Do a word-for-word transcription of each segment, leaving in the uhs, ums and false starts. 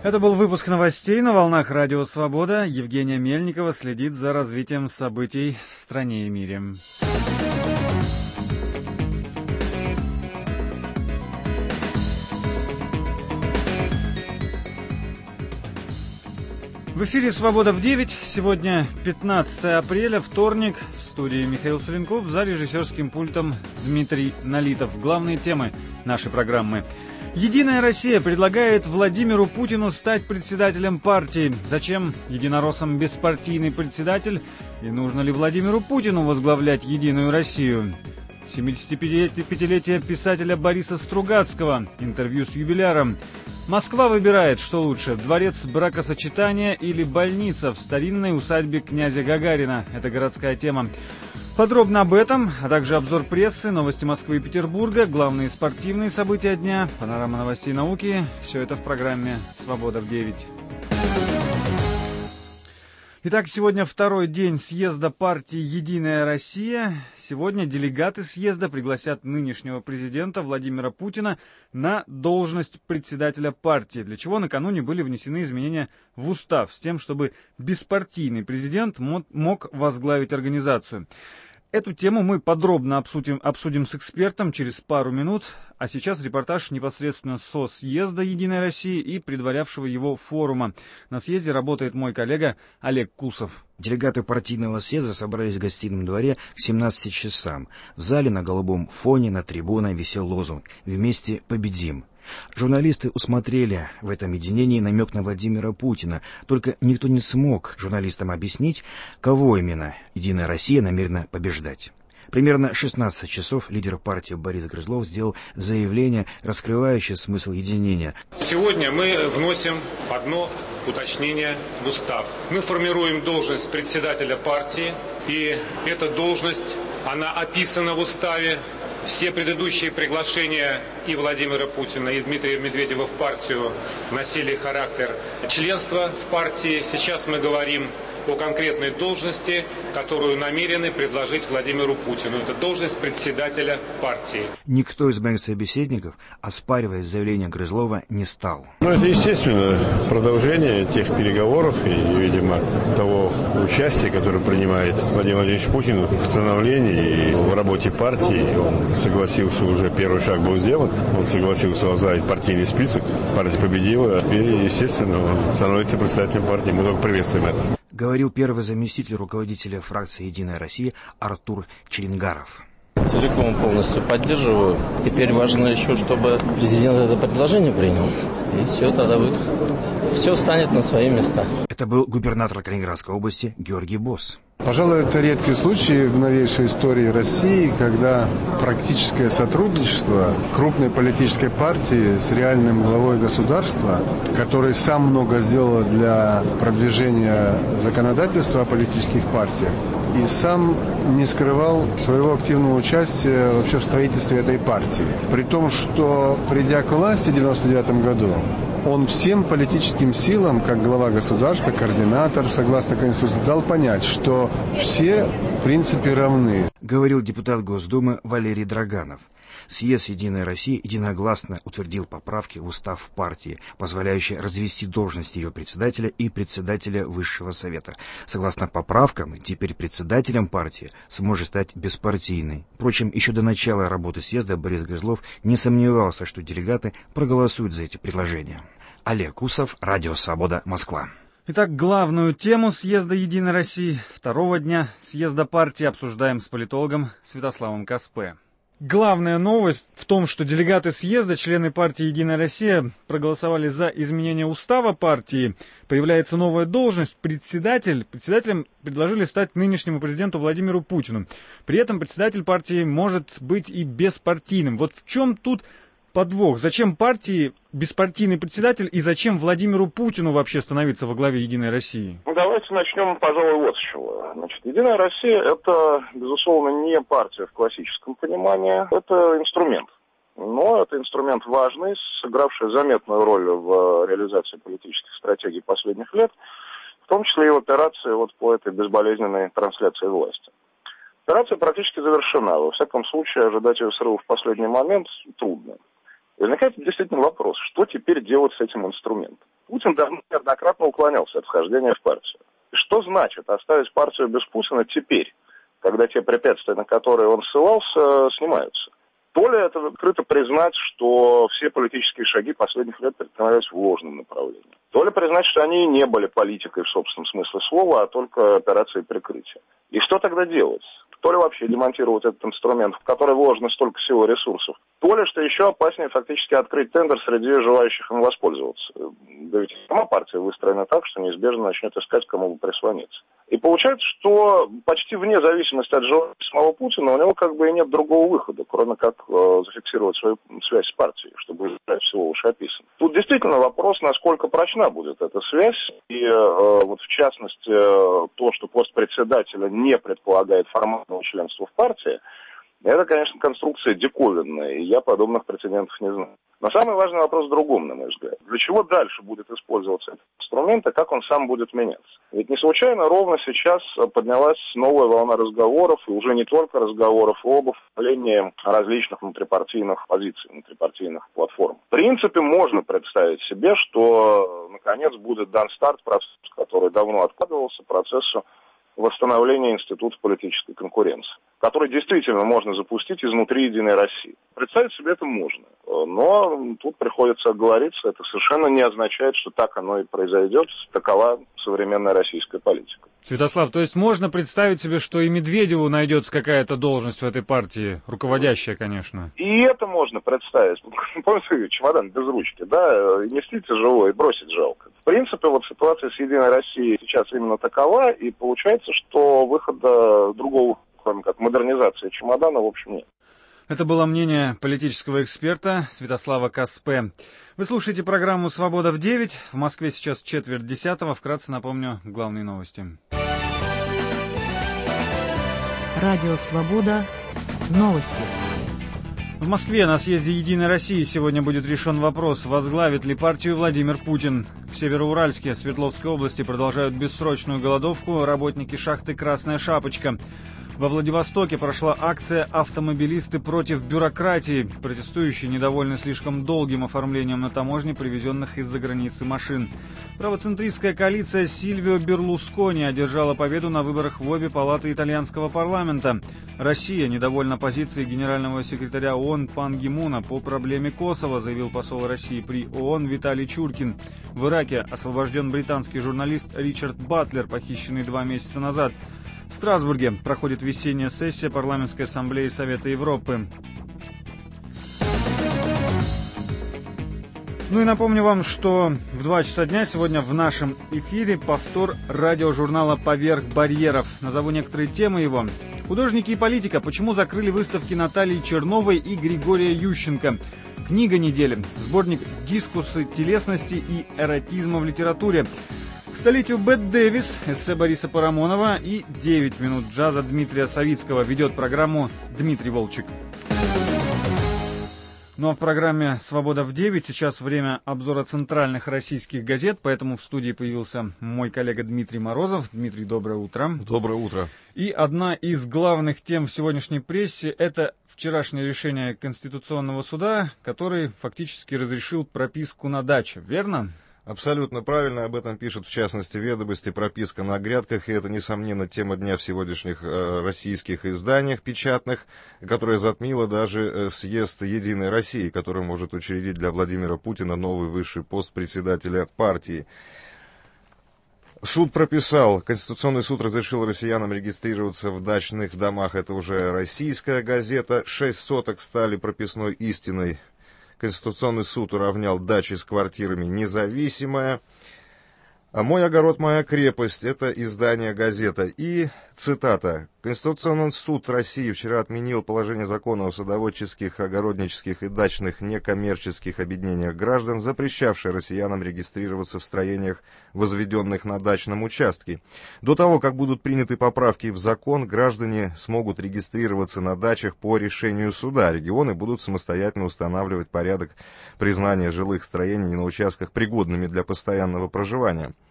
Это был выпуск новостей на волнах Радио Свобода. Евгения Мельникова следит за развитием событий в стране и мире. В эфире «Свобода в девять». Сегодня пятнадцатое апреля, вторник. В студии Михаил Савенков, за режиссерским пультом Дмитрий Налитов. Главные темы нашей программы. «Единая Россия» предлагает Владимиру Путину стать председателем партии. Зачем единороссам беспартийный председатель? И нужно ли Владимиру Путину возглавлять «Единую Россию»? семидесятипятилетие писателя Бориса Стругацкого. Интервью с юбиляром. Москва выбирает, что лучше, дворец бракосочетания или больница в старинной усадьбе князя Гагарина. Это городская тема. Подробно об этом, а также обзор прессы, новости Москвы и Петербурга, главные спортивные события дня, панорама новостей науки. Все это в программе «Свобода в девять». Итак, сегодня второй день съезда партии «Единая Россия». Сегодня делегаты съезда пригласят нынешнего президента Владимира Путина на должность председателя партии, для чего накануне были внесены изменения в устав с тем, чтобы беспартийный президент мог возглавить организацию. Эту тему мы подробно обсудим, обсудим с экспертом через пару минут, а сейчас репортаж непосредственно со съезда «Единой России» и предварявшего его форума. На съезде работает мой коллега Олег Кусов. Делегаты партийного съезда собрались в гостином дворе к семнадцати часам. В зале на голубом фоне на трибуне висел лозунг «Вместе победим». Журналисты усмотрели в этом единении намек на Владимира Путина, только никто не смог журналистам объяснить, кого именно «Единая Россия» намерена побеждать. Примерно шестнадцать часов лидер партии Борис Грызлов сделал заявление, раскрывающее смысл единения. Сегодня мы вносим одно уточнение в устав. Мы формируем должность председателя партии, и эта должность, она описана в уставе. Все предыдущие приглашения и Владимира Путина, и Дмитрия Медведева в партию носили характер членства в партии. Сейчас мы говорим о конкретной должности, которую намерены предложить Владимиру Путину. Это должность председателя партии. Никто из моих собеседников, оспаривая заявление Грызлова, не стал. Ну, это, естественно, продолжение тех переговоров и, видимо, того участия, которое принимает Владимир Владимирович Путин в становлении и в работе партии. Он согласился, уже первый шаг был сделан, он согласился возглавить партийный список, партия победила, и, естественно, он становится председателем партии. Мы только приветствуем это. Говорил первый заместитель руководителя фракции «Единая Россия» Артур Челенгаров. Целиком полностью поддерживаю. Теперь важно еще, чтобы президент это предложение принял. И все, тогда будет. Все встанет на свои места. Это был губернатор Калининградской области Георгий Босс. Пожалуй, это редкий случай в новейшей истории России, когда практическое сотрудничество крупной политической партии с реальным главой государства, который сам много сделал для продвижения законодательства о политических партиях, и сам не скрывал своего активного участия вообще в строительстве этой партии. При том, что, придя к власти в девяносто девятом году, он всем политическим силам, как глава государства, координатор, согласно Конституции, дал понять, что все в принципе равны. Говорил депутат Госдумы Валерий Драганов. Съезд «Единой России» единогласно утвердил поправки в устав партии, позволяющие развести должности ее председателя и председателя Высшего Совета. Согласно поправкам, теперь председателем партии сможет стать беспартийный. Впрочем, еще до начала работы съезда Борис Грызлов не сомневался, что делегаты проголосуют за эти предложения. Олег Кусов, Радио Свобода, Москва. Итак, главную тему съезда «Единой России» второго дня съезда партии обсуждаем с политологом Святославом Каспе. Главная новость в том, что делегаты съезда, члены партии «Единая Россия» проголосовали за изменение устава партии. Появляется новая должность – председатель. Председателем предложили стать нынешнему президенту Владимиру Путину. При этом председатель партии может быть и беспартийным. Вот в чем тут подвох? Зачем партии беспартийный председатель и зачем Владимиру Путину вообще становиться во главе «Единой России»? Ну, давайте начнем, пожалуй, вот с чего. Значит, «Единая Россия» — это, безусловно, не партия в классическом понимании, это инструмент. Но это инструмент важный, сыгравший заметную роль в реализации политических стратегий последних лет, в том числе и в операции вот по этой безболезненной трансляции власти. Операция практически завершена. Во всяком случае, ожидать ее срыва в последний момент трудно. возникает действительно вопрос, что теперь делать с этим инструментом. Путин давно неоднократно уклонялся от вхождения в партию. Что значит оставить партию без Путина теперь, когда те препятствия, на которые он ссылался, снимаются? То ли это открыто признать, что все политические шаги последних лет предпринимались в ложном направлении. То ли признать, что они не были политикой в собственном смысле слова, а только операцией прикрытия. И что тогда делать? То ли вообще демонтировать этот инструмент, в который вложено столько сил и ресурсов, то ли, что еще опаснее, фактически открыть тендер среди желающих им воспользоваться. Да ведь сама партия выстроена так, что неизбежно начнет искать, кому бы прислониться. И получается, что почти вне зависимости от желания самого Путина у него как бы и нет другого выхода, кроме как э, зафиксировать свою связь с партией, чтобы избежать всего вышеописанного. Тут действительно вопрос, насколько прочна будет эта связь, и э, вот в частности э, то, что пост председателя не предполагает формального членства в партии, это, конечно, конструкция диковинная, и я подобных прецедентов не знаю. Но самый важный вопрос в другом, на мой взгляд. Для чего дальше будет использоваться этот инструмент, и как он сам будет меняться? Ведь не случайно ровно сейчас поднялась новая волна разговоров, и уже не только разговоров об оформлении различных внутрипартийных позиций, внутрипартийных платформ. В принципе, можно представить себе, что, наконец, будет дан старт процессу, который давно откладывался, процессу восстановления института политической конкуренции, который действительно можно запустить изнутри Единой России. Представить себе это можно, но тут приходится оговориться, это совершенно не означает, что так оно и произойдет, такова современная российская политика. Святослав, то есть можно представить себе, что и Медведеву найдется какая-то должность в этой партии, руководящая, конечно? И это можно представить. Помните, чемодан без ручки, да, нести тяжело и бросить жалко. В принципе, вот ситуация с Единой Россией сейчас именно такова, и получается, что выхода другого, кроме как модернизации чемодана, в общем, нет. Это было мнение политического эксперта Святослава Каспе. Вы слушаете программу «Свобода в девять». В Москве сейчас четверть десятого. Вкратце напомню главные новости. Радио «Свобода». Новости. В Москве на съезде «Единой России» сегодня будет решен вопрос, возглавит ли партию Владимир Путин. В Североуральске Свердловской области продолжают бессрочную голодовку работники шахты «Красная шапочка». Во Владивостоке прошла акция «Автомобилисты против бюрократии». Протестующие недовольны слишком долгим оформлением на таможне привезенных из-за границы машин. Правоцентристская коалиция Сильвио Берлускони одержала победу на выборах в обе палаты итальянского парламента. Россия недовольна позицией генерального секретаря ООН Пан Ги Муна по проблеме Косово, заявил посол России при ООН Виталий Чуркин. В Ираке освобожден британский журналист Ричард Батлер, похищенный два месяца назад. В Страсбурге проходит весенняя сессия Парламентской ассамблеи Совета Европы. Ну и напомню вам, что в два часа дня сегодня в нашем эфире повтор радиожурнала «Поверх барьеров». Назову некоторые темы его. Художники и политика. Почему закрыли выставки Натальи Черновой и Григория Ющенко? Книга недели. Сборник «Дискурсы телесности и эротизма в литературе». К столетию Бет Дэвис, эссе Бориса Парамонова и девять минут джаза Дмитрия Савицкого. Ведет программу Дмитрий Волчек. Ну а в программе «Свобода в девять» сейчас время обзора центральных российских газет, поэтому в студии появился мой коллега Дмитрий Морозов. Дмитрий, доброе утро. Доброе утро. И одна из главных тем в сегодняшней прессе – это вчерашнее решение Конституционного суда, который фактически разрешил прописку на даче, верно? Абсолютно правильно, об этом пишет в частности «Ведомости», прописка на грядках, и это, несомненно, тема дня в сегодняшних э, российских изданиях печатных, которая затмила даже э, съезд «Единой России», который может учредить для Владимира Путина новый высший пост председателя партии. Суд прописал, Конституционный суд разрешил россиянам регистрироваться в дачных домах, это уже российская газета, шесть соток стали прописной истиной. Конституционный суд уравнял дачи с квартирами независимое. А «Мой огород, моя крепость» — это издание «Газета». И цитата. «Конституционный суд России вчера отменил положение закона о садоводческих, огороднических и дачных некоммерческих объединениях граждан, запрещавшее россиянам регистрироваться в строениях, возведенных на дачном участке. До того, как будут приняты поправки в закон, граждане смогут регистрироваться на дачах по решению суда. Регионы будут самостоятельно устанавливать порядок признания жилых строений на участках пригодными для постоянного проживания».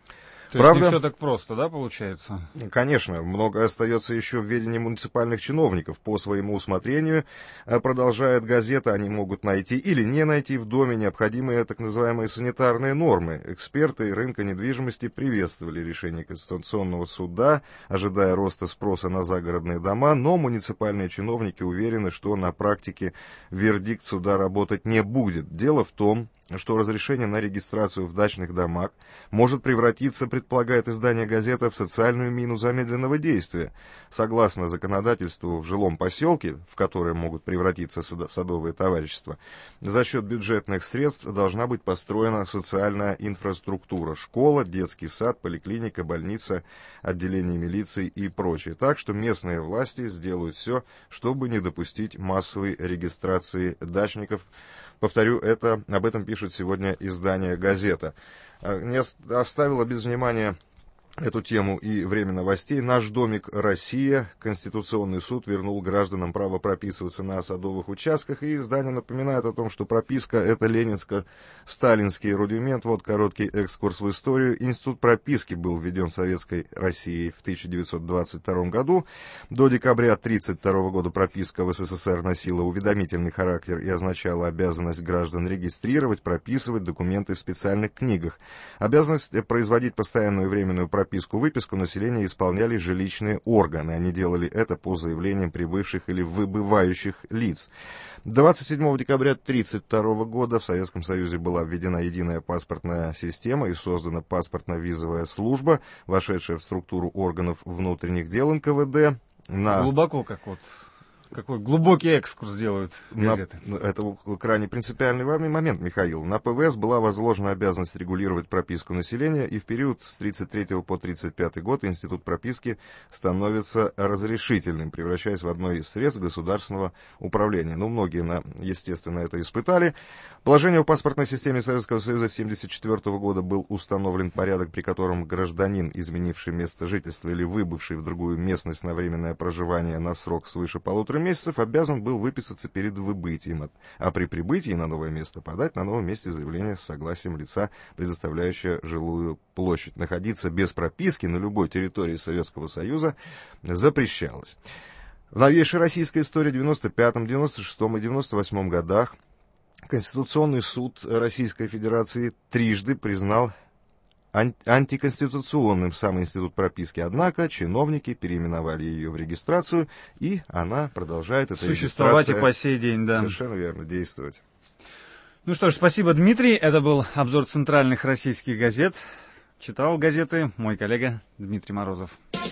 То Правда? есть не все так просто, да, получается? Конечно, многое остается еще в ведении муниципальных чиновников. По своему усмотрению, продолжает газета, они могут найти или не найти в доме необходимые так называемые санитарные нормы. Эксперты рынка недвижимости приветствовали решение Конституционного суда, ожидая роста спроса на загородные дома, но муниципальные чиновники уверены, что на практике вердикт суда работать не будет. Дело в том, что разрешение на регистрацию в дачных домах может превратиться, предполагает издание «Газета», в социальную мину замедленного действия. Согласно законодательству, в жилом поселке, в которое могут превратиться садовые товарищества, за счет бюджетных средств должна быть построена социальная инфраструктура: школа, детский сад, поликлиника, больница, отделение милиции и прочее. Так что местные власти сделают все, чтобы не допустить массовой регистрации дачников. Повторю, это, об этом пишет сегодня издание «Газета». Не оставила без внимания эту тему и время новостей. «Наш домик Россия». Конституционный суд вернул гражданам право прописываться на садовых участках. И издание напоминает о том, что прописка — это ленинско-сталинский рудимент. Вот короткий экскурс в историю. Институт прописки был введен в Советской России в тысяча девятьсот двадцать втором году. До декабря тысяча девятьсот тридцать второго года прописка в СССР носила уведомительный характер и означала обязанность граждан регистрировать, прописывать документы в специальных книгах. Обязанность производить постоянную временную прописку Прописку, выписку населения исполняли жилищные органы. Они делали это по заявлениям прибывших или выбывающих лиц. двадцать седьмого декабря тысяча девятьсот тридцать второго года в Советском Союзе была введена единая паспортная система и создана паспортно-визовая служба, вошедшая в структуру органов внутренних дел эн ка вэ дэ. На... Глубоко как вот. Какой глубокий экскурс делают газеты. На, это крайне принципиальный момент, Михаил. На пэ вэ эс была возложена обязанность регулировать прописку населения, и в период с тридцать третьего по тридцать пятый год институт прописки становится разрешительным, превращаясь в одно из средств государственного управления. Ну, многие, естественно, это испытали. Положение в паспортной системе Советского Союза тысяча девятьсот семьдесят четвёртого года был установлен порядок, при котором гражданин, изменивший место жительства или выбывший в другую местность на временное проживание на срок свыше полутора месяцев, обязан был выписаться перед выбытием, а при прибытии на новое место подать на новом месте заявление с согласием лица, предоставляющего жилую площадь. Находиться без прописки на любой территории Советского Союза запрещалось. В новейшей российской истории девяносто пятом, девяносто шестом и девяносто восьмом годах Конституционный суд Российской Федерации трижды признал антиконституционным сам институт прописки. Однако чиновники переименовали ее в регистрацию, и она продолжает, эта существовать и по сей день, да. Совершенно верно, действовать. Ну что ж, спасибо, Дмитрий. Это был обзор центральных российских газет. Читал газеты мой коллега Дмитрий Морозов.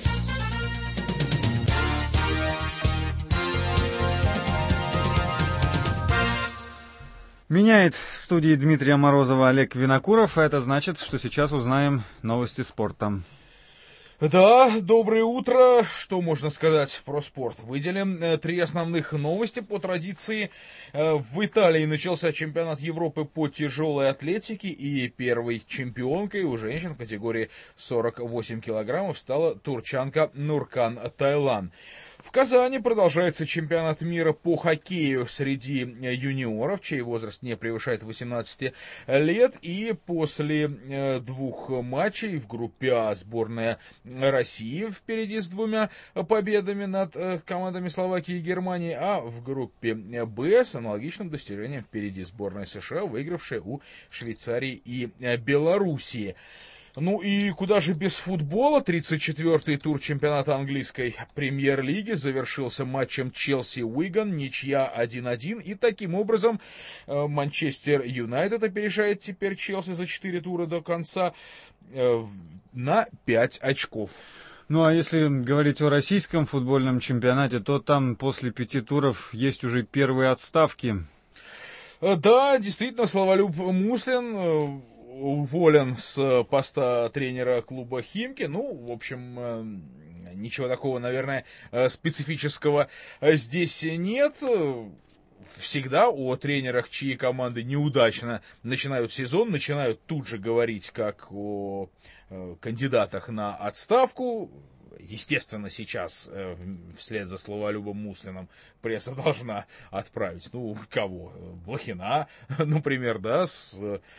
Меняет в студии Дмитрия Морозова Олег Винокуров, а это значит, что сейчас узнаем новости спорта. Да, доброе утро. Что можно сказать про спорт? Выделим э, три основных новости по традиции. Э, в Италии начался чемпионат Европы по тяжелой атлетике, и первой чемпионкой у женщин в категории сорок восемь килограммов стала турчанка Нуркан Тайлан. В Казани продолжается чемпионат мира по хоккею среди юниоров, чей возраст не превышает восемнадцати лет. И после э, двух матчей в группе А сборная России впереди с двумя победами над э, командами Словакии и Германии, а в группе Б с аналогичным достижением впереди сборная США, выигравшая у Швейцарии и э, Белоруссии. Ну и куда же без футбола? тридцать четвёртый тур чемпионата английской премьер-лиги завершился матчем Челси-Уиган, ничья один один. И таким образом Манчестер Юнайтед опережает теперь Челси за четыре тура до конца на пять очков. Ну а если говорить о российском футбольном чемпионате, то там после пяти туров есть уже первые отставки. Да, действительно, Славолюб Муслин уволен с поста тренера клуба «Химки». Ну, в общем, ничего такого, наверное, специфического здесь нет. Всегда о тренерах, чьи команды неудачно начинают сезон, начинают тут же говорить как о кандидатах на отставку. естественно, сейчас вслед за Словолюбом Муслиным пресса должна отправить, ну, кого? Блохина, например, да, с,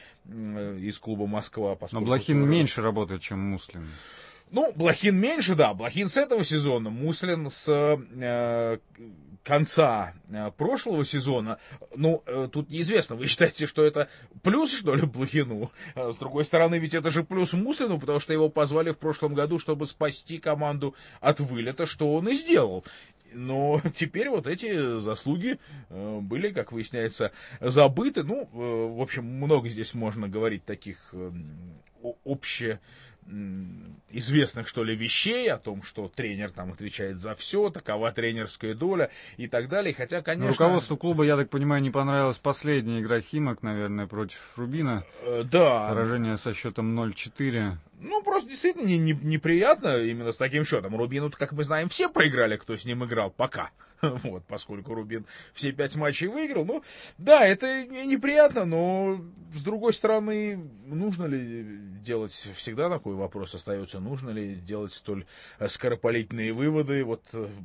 из клуба «Москва». Но Блохин тоже меньше работает, чем Муслин. Ну, Блохин меньше, да. Блохин с этого сезона, Муслин с э, конца э, прошлого сезона. Ну, э, тут неизвестно, вы считаете, что это плюс, что ли, Блохину? А с другой стороны, ведь это же плюс Муслину, потому что его позвали в прошлом году, чтобы спасти команду от вылета, что он и сделал. Но теперь вот эти заслуги э, были, как выясняется, забыты. Ну, э, в общем, много здесь можно говорить таких э, обще... известных, что ли, вещей, о том, что тренер там отвечает за все, такова тренерская доля и так далее. Хотя, конечно... Руководству клуба, я так понимаю, не понравилась последняя игра «Химок», наверное, против «Рубина». Э, да. Поражение со счетом ноль четыре. Ну, просто действительно не, не, неприятно именно с таким счетом. Рубину, как мы знаем, все проиграли, кто с ним играл пока. Вот, поскольку Рубин все пять матчей выиграл. Ну, да, это неприятно, но, с другой стороны, нужно ли делать, всегда такой вопрос остается, нужно ли делать столь скоропалительные выводы, вот,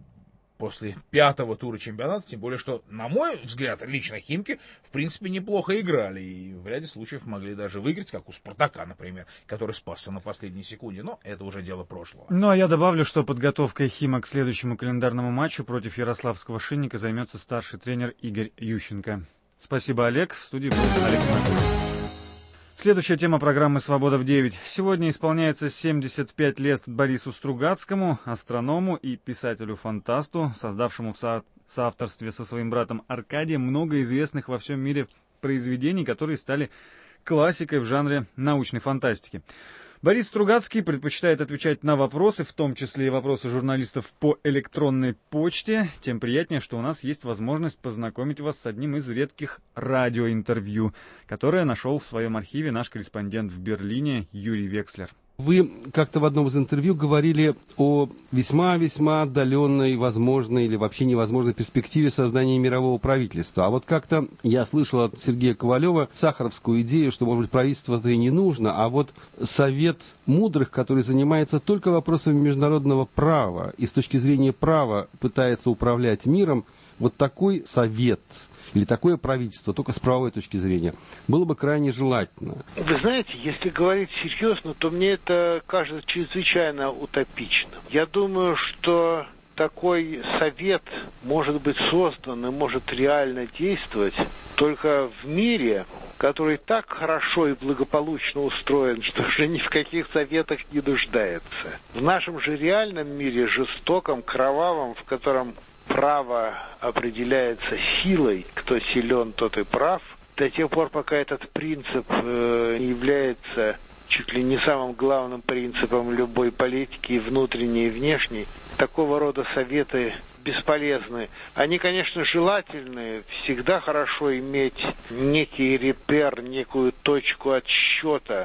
после пятого тура чемпионата, тем более, что, на мой взгляд, лично «Химки» в принципе неплохо играли, и в ряде случаев могли даже выиграть, как у «Спартака», например, который спасся на последней секунде, но это уже дело прошлого. Ну, а я добавлю, что подготовкой «Химок» к следующему календарному матчу против ярославского «Шинника» займется старший тренер Игорь Ющенко. Спасибо, Олег. В студии был Олег Матвеев. Следующая тема программы «Свобода в девять». Сегодня исполняется семьдесят пять лет Борису Стругацкому, астроному и писателю-фантасту, создавшему в со- соавторстве со своим братом Аркадием много известных во всем мире произведений, которые стали классикой в жанре научной фантастики. Борис Стругацкий предпочитает отвечать на вопросы, в том числе и вопросы журналистов по электронной почте. Тем приятнее, что у нас есть возможность познакомить вас с одним из редких радиоинтервью, которое нашел в своем архиве наш корреспондент в Берлине Юрий Векслер. Вы как-то в одном из интервью говорили о весьма-весьма отдаленной, возможной или вообще невозможной перспективе создания мирового правительства. А вот как-то я слышал от Сергея Ковалева сахаровскую идею, что, может быть, правительство-то и не нужно, а вот совет мудрых, который занимается только вопросами международного права и с точки зрения права пытается управлять миром, вот такой совет или такое правительство, только с правовой точки зрения, было бы крайне желательно. Вы знаете, если говорить серьезно, то мне это кажется чрезвычайно утопичным. Я думаю, что такой совет может быть создан и может реально действовать только в мире, который так хорошо и благополучно устроен, что уже ни в каких советах не нуждается. В нашем же реальном мире, жестоком, кровавом, в котором право определяется силой, кто силен, тот и прав. До тех пор, пока этот принцип э, является чуть ли не самым главным принципом любой политики, и внутренней, и внешней, такого рода советы бесполезны. Они, конечно, желательны. Всегда хорошо иметь некий репер, некую точку отсчета,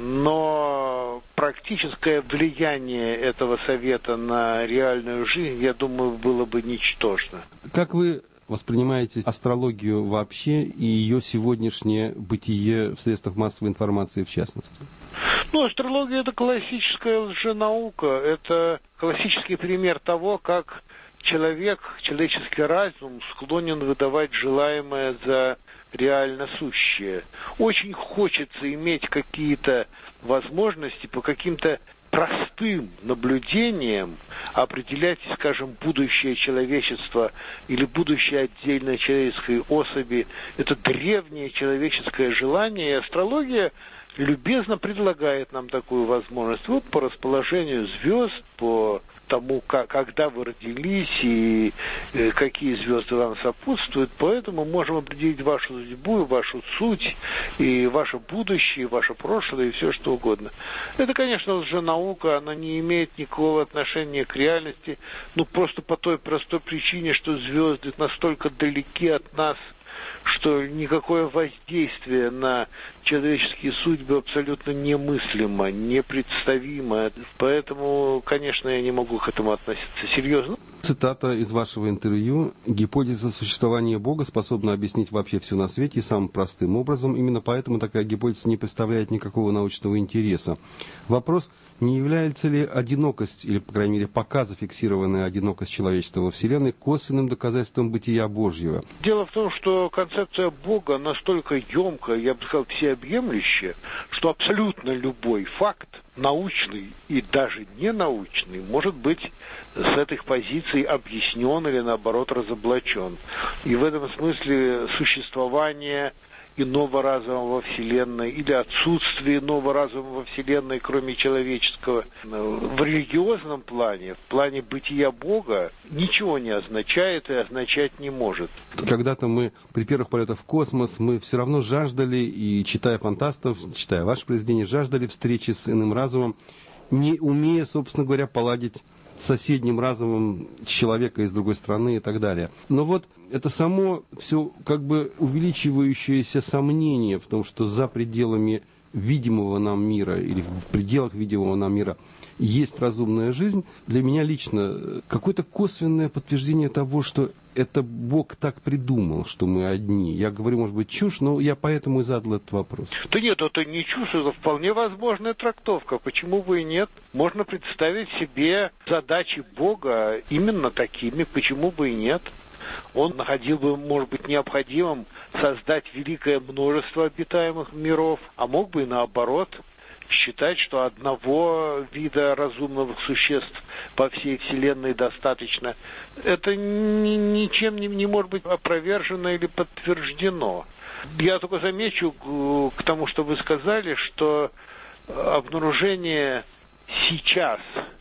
но практическое влияние этого совета на реальную жизнь, я думаю, было бы ничтожно. Как вы воспринимаете астрологию вообще и ее сегодняшнее бытие в средствах массовой информации в частности? Ну, астрология – это классическая лженаука. Это классический пример того, как человек, человеческий разум склонен выдавать желаемое за реально сущее. Очень хочется иметь какие-то возможности по каким-то простым наблюдениям определять, скажем, будущее человечества или будущее отдельной человеческой особи. Это древнее человеческое желание, и астрология любезно предлагает нам такую возможность. Вот по расположению звезд, по тому, как, когда вы родились и э, какие звезды вам сопутствуют, поэтому можем определить вашу судьбу, вашу суть, и ваше будущее, и ваше прошлое, и все что угодно. Это, конечно, лженаука, она не имеет никакого отношения к реальности, ну просто по той простой причине, что звезды настолько далеки от нас, что никакое воздействие на человеческие судьбы абсолютно немыслимо, непредставимо. Поэтому, конечно, я не могу к этому относиться серьезно. Цитата из вашего интервью. «Гипотеза существования Бога способна объяснить вообще все на свете самым простым образом. Именно поэтому такая гипотеза не представляет никакого научного интереса». Вопрос, не является ли одинокость, или, по крайней мере, пока зафиксированная одинокость человечества во Вселенной косвенным доказательством бытия Божьего? Дело в том, что концепция Бога настолько емкая, я бы сказал, всеобъемлющая, что абсолютно любой факт, научный и даже ненаучный, может быть с этих позиций объяснен или, наоборот, разоблачен. И в этом смысле существование иного разума во Вселенной или отсутствие иного разума во Вселенной, кроме человеческого, в религиозном плане, в плане бытия Бога, ничего не означает и означать не может. Когда-то мы при первых полетах в космос, мы все равно жаждали, и читая фантастов, читая ваши произведения, жаждали встречи с иным разумом, не умея, собственно говоря, поладить с соседним разумом человека из другой страны и так далее. Но вот это само все как бы увеличивающееся сомнение в том, что за пределами видимого нам мира или в пределах видимого нам мира есть разумная жизнь, для меня лично какое-то косвенное подтверждение того, что это Бог так придумал, что мы одни. Я говорю, может быть, чушь, но я поэтому и задал этот вопрос. Да нет, это не чушь, это вполне возможная трактовка. Почему бы и нет? Можно представить себе задачи Бога именно такими, почему бы и нет? Он находил бы, может быть, необходимым создать великое множество обитаемых миров, а мог бы и наоборот считать, что одного вида разумных существ по всей Вселенной достаточно. Это ни, ничем не, не может быть опровержено или подтверждено. Я только замечу к тому, что вы сказали, что обнаружение сейчас,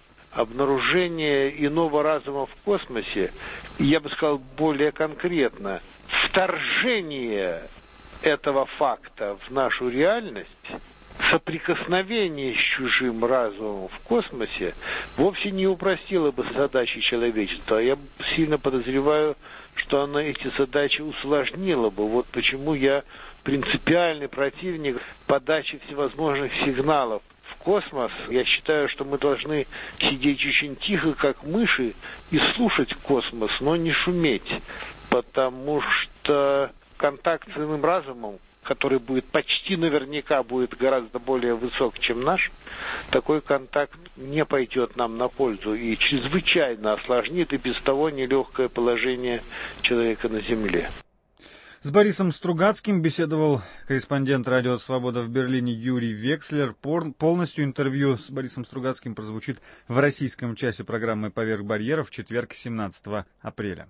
обнаружение иного разума в космосе, я бы сказал более конкретно, вторжение этого факта в нашу реальность, соприкосновение с чужим разумом в космосе вовсе не упростило бы задачи человечества. Я сильно подозреваю, что она эти задачи усложнила бы. Вот почему я принципиальный противник подачи всевозможных сигналов в космос. Я считаю, что мы должны сидеть очень тихо, как мыши, и слушать космос, но не шуметь. Потому что контакт с иным разумом, который будет почти наверняка будет гораздо более высок, чем наш, такой контакт не пойдет нам на пользу и чрезвычайно осложнит и без того нелегкое положение человека на Земле. С Борисом Стругацким беседовал корреспондент «Радио Свобода» в Берлине Юрий Векслер. Полностью интервью с Борисом Стругацким прозвучит в российском часе программы «Поверх барьеров» в четверг, семнадцатого апреля.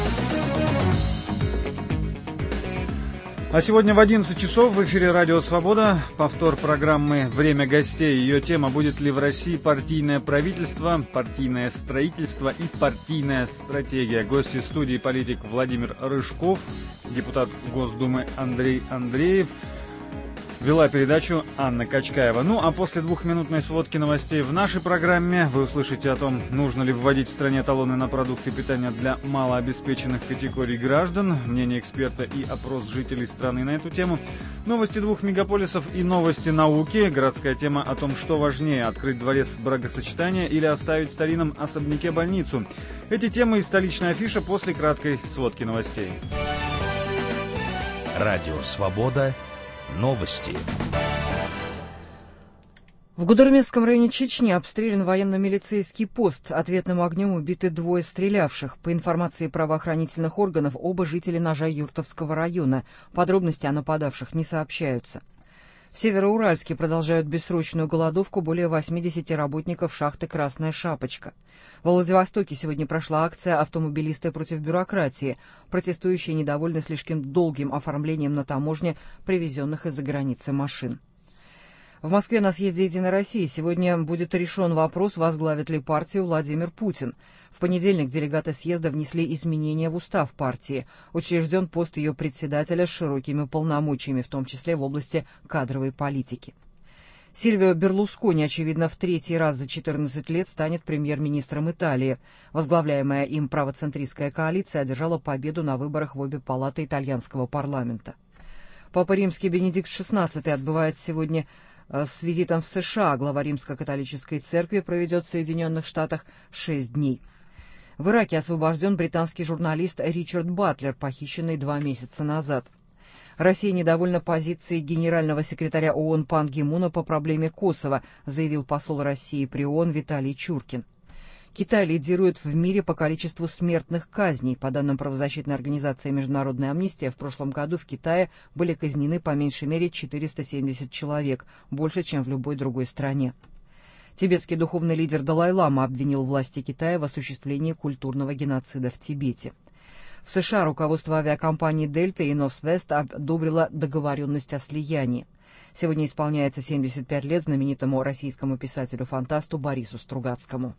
А сегодня в одиннадцать часов в эфире «Радио Свобода» повтор программы «Время гостей». Ее тема: будет ли в России партийное правительство, партийное строительство и партийная стратегия. Гости студии — политик Владимир Рыжков, депутат Госдумы Андрей Андреев. Вела передачу Анна Качкаева. Ну, а после двухминутной сводки новостей в нашей программе вы услышите о том, нужно ли вводить в стране талоны на продукты питания для малообеспеченных категорий граждан, мнение эксперта и опрос жителей страны на эту тему, новости двух мегаполисов и новости науки, городская тема о том, что важнее — открыть дворец бракосочетания или оставить в старинном особняке больницу. Эти темы и столичная афиша после краткой сводки новостей. Радио Свобода. Новости. В Гудермесском районе Чечни обстрелян военно-милицейский пост. Ответным огнем убиты двое стрелявших. По информации правоохранительных органов, оба жители Ножа-Юртовского района. Подробности о нападавших не сообщаются. В Североуральске продолжают бессрочную голодовку более восьмидесяти работников шахты «Красная шапочка». В Владивостоке сегодня прошла акция «Автомобилисты против бюрократии». Протестующие недовольны слишком долгим оформлением на таможне привезенных из-за границы машин. В Москве на съезде «Единой России» сегодня будет решен вопрос, возглавит ли партию Владимир Путин. В понедельник делегаты съезда внесли изменения в устав партии. Учрежден пост ее председателя с широкими полномочиями, в том числе в области кадровой политики. Сильвио Берлускони, очевидно, в третий раз за четырнадцать лет станет премьер-министром Италии. Возглавляемая им правоцентристская коалиция одержала победу на выборах в обе палаты итальянского парламента. Папа Римский Бенедикт шестнадцатый отбывает сегодня с визитом в США. Глава Римско-католической церкви проведет в Соединенных Штатах шесть дней. В Ираке освобожден британский журналист Ричард Батлер, похищенный два месяца назад. Россия недовольна позицией генерального секретаря ООН Пан Ги Муна по проблеме Косово, заявил посол России при ООН Виталий Чуркин. Китай лидирует в мире по количеству смертных казней. По данным правозащитной организации «Международная амнистия», в прошлом году в Китае были казнены по меньшей мере четыреста семьдесят человек, больше, чем в любой другой стране. Тибетский духовный лидер Далай-лама обвинил власти Китая в осуществлении культурного геноцида в Тибете. В США руководство авиакомпании «Дельта» и «Норсвест» одобрило договоренность о слиянии. Сегодня исполняется семьдесят пять лет знаменитому российскому писателю-фантасту Борису Стругацкому.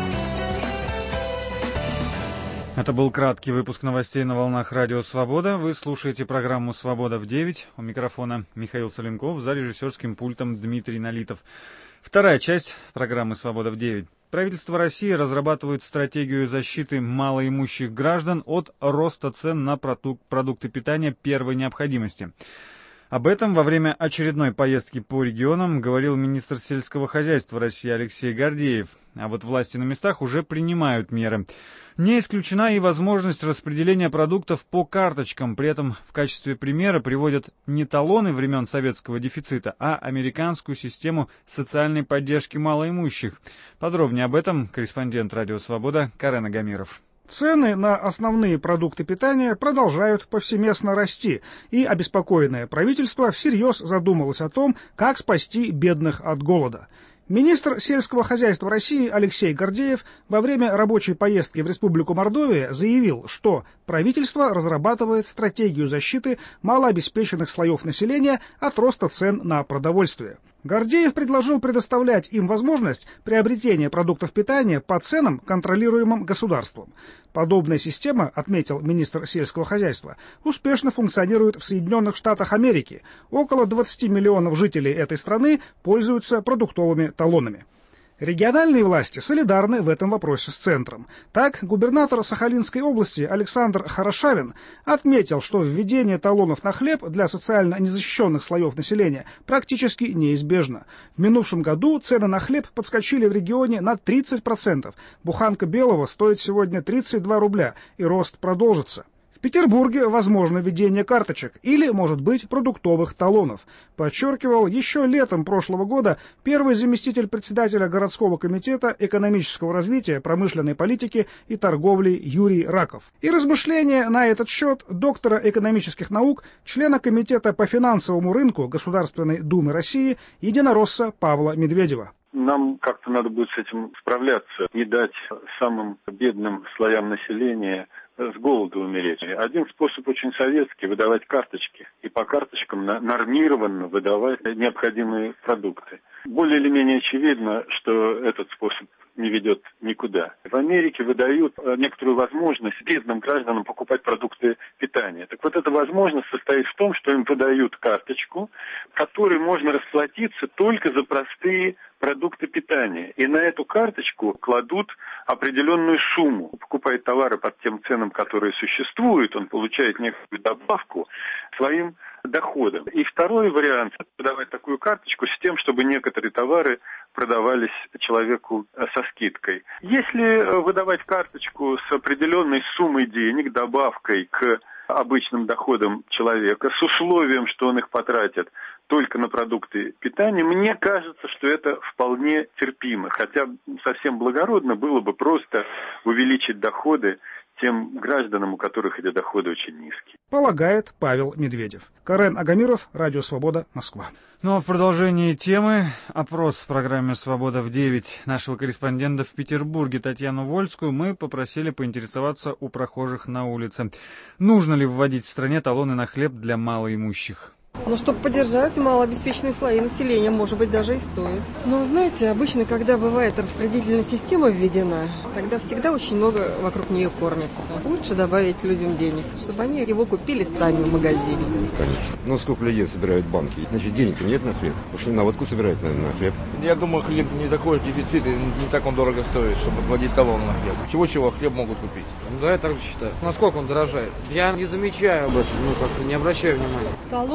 Это был краткий выпуск новостей на волнах Радио Свобода. Вы слушаете программу «Свобода в девять». У микрофона Михаил Соленков, за режиссерским пультом Дмитрий Налитов. Вторая часть программы «Свобода в девять». Правительство России разрабатывает стратегию защиты малоимущих граждан от роста цен на продукты питания первой необходимости. Об этом во время очередной поездки по регионам говорил министр сельского хозяйства России Алексей Гордеев. А вот власти на местах уже принимают меры. Не исключена и возможность распределения продуктов по карточкам. При этом в качестве примера приводят не талоны времен советского дефицита, а американскую систему социальной поддержки малоимущих. Подробнее об этом корреспондент «Радио Свобода» Карен Агамиров. Цены на основные продукты питания продолжают повсеместно расти, и обеспокоенное правительство всерьез задумалось о том, как спасти бедных от голода. Министр сельского хозяйства России Алексей Гордеев во время рабочей поездки в Республику Мордовия заявил, что правительство разрабатывает стратегию защиты малообеспеченных слоев населения от роста цен на продовольствие. Гордеев предложил предоставлять им возможность приобретения продуктов питания по ценам, контролируемым государством. Подобная система, отметил министр сельского хозяйства, успешно функционирует в Соединенных Штатах Америки. Около двадцати миллионов жителей этой страны пользуются продуктовыми талонами. Региональные власти солидарны в этом вопросе с центром. Так, губернатор Сахалинской области Александр Хорошавин отметил, что введение талонов на хлеб для социально незащищенных слоев населения практически неизбежно. В минувшем году цены на хлеб подскочили в регионе на тридцать процентов. Буханка белого стоит сегодня тридцать два рубля, и рост продолжится. В Петербурге возможно введение карточек или, может быть, продуктовых талонов, подчеркивал еще летом прошлого года первый заместитель председателя городского комитета экономического развития, промышленной политики и торговли Юрий Раков. И размышления на этот счет доктора экономических наук, члена комитета по финансовому рынку Государственной Думы России, единоросса Павла Медведева. Нам как-то надо будет с этим справляться, не дать самым бедным слоям населения с голоду умереть. Один способ очень советский — выдавать карточки. И по карточкам нормированно выдавать необходимые продукты. Более или менее очевидно, что этот способ не ведет никуда. В Америке выдают некоторую возможность бедным гражданам покупать продукты питания. Так вот, эта возможность состоит в том, что им выдают карточку, которой можно расплатиться только за простые продукты питания. И на эту карточку кладут определенную сумму. Покупает товары под тем ценам, которые существуют, он получает некую добавку своим доходом. И второй вариант – подавать такую карточку с тем, чтобы некоторые товары продавались человеку со скидкой. Если выдавать карточку с определенной суммой денег, добавкой к обычным доходам человека, с условием, что он их потратит только на продукты питания, мне кажется, что это вполне терпимо. Хотя совсем благородно было бы просто увеличить доходы тем гражданам, у которых эти доходы очень низкие. Полагает Павел Медведев. Карен Агамиров, Радио Свобода, Москва. Ну а в продолжении темы опрос в программе «Свобода в девять» нашего корреспондента в Петербурге Татьяну Вольскую мы попросили поинтересоваться у прохожих на улице. Нужно ли вводить в стране талоны на хлеб для малоимущих? Ну, чтобы поддержать малообеспеченные слои населения, может быть, даже и стоит. Но, знаете, обычно, когда бывает распределительная система введена, тогда всегда очень много вокруг нее кормится. Лучше добавить людям денег, чтобы они его купили сами в магазине. Конечно. Ну, сколько людей собирают банки? Значит, денег-то нет на хлеб. Потому что на водку собирают, наверное, на хлеб. Я думаю, хлеб не такой дефицит, и не так он дорого стоит, чтобы вводить талон на хлеб. Чего-чего хлеб могут купить? Да, я так же считаю. Насколько он дорожает? Я не замечаю об этом, ну, как-то не обращаю внимания. Талоны на